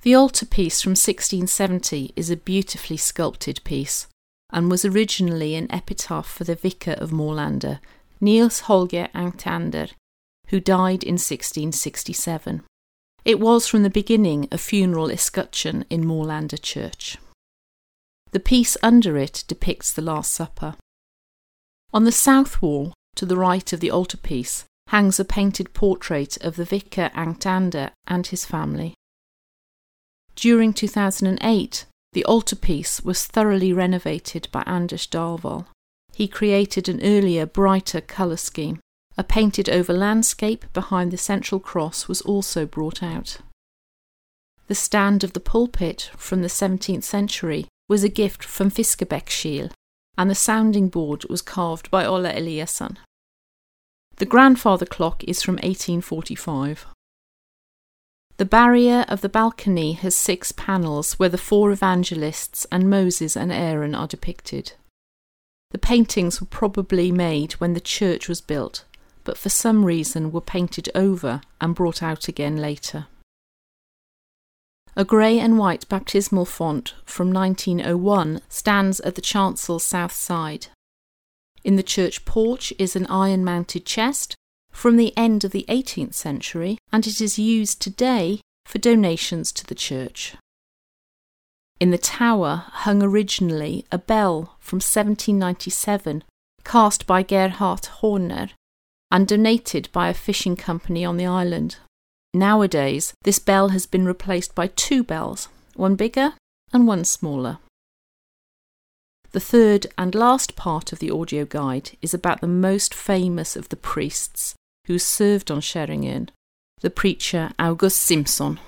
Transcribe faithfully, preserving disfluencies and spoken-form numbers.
The altarpiece from sixteen seventy is a beautifully sculpted piece and was originally an epitaph for the vicar of Mårlanda, Niels Holger Angtander, who died in sixteen sixty-seven. It was from the beginning a funeral escutcheon in Mårlanda Church. The piece under it depicts the Last Supper. On the south wall, to the right of the altarpiece, hangs a painted portrait of the vicar Angtander and his family. During two thousand eight, the altarpiece was thoroughly renovated by Anders Dahlvall. He created an earlier, brighter colour scheme. A painted-over landscape behind the central cross was also brought out. The stand of the pulpit from the seventeenth century was a gift from Fiskebäckskil, and the sounding board was carved by Ola Eliasson. The grandfather clock is from eighteen forty-five. The barrier of the balcony has six panels where the four evangelists and Moses and Aaron are depicted. The paintings were probably made when the church was built, but for some reason were painted over and brought out again later. A grey and white baptismal font from nineteen oh one stands at the chancel's south side. In the church porch is an iron-mounted chest from the end of the eighteenth century, and it is used today for donations to the church. In the tower hung originally a bell from seventeen ninety-seven, cast by Gerhard Horner, and donated by a fishing company on the island. Nowadays, this bell has been replaced by two bells, one bigger and one smaller. The third and last part of the audio guide is about the most famous of the priests who served on Käringön, the preacher August Simpson.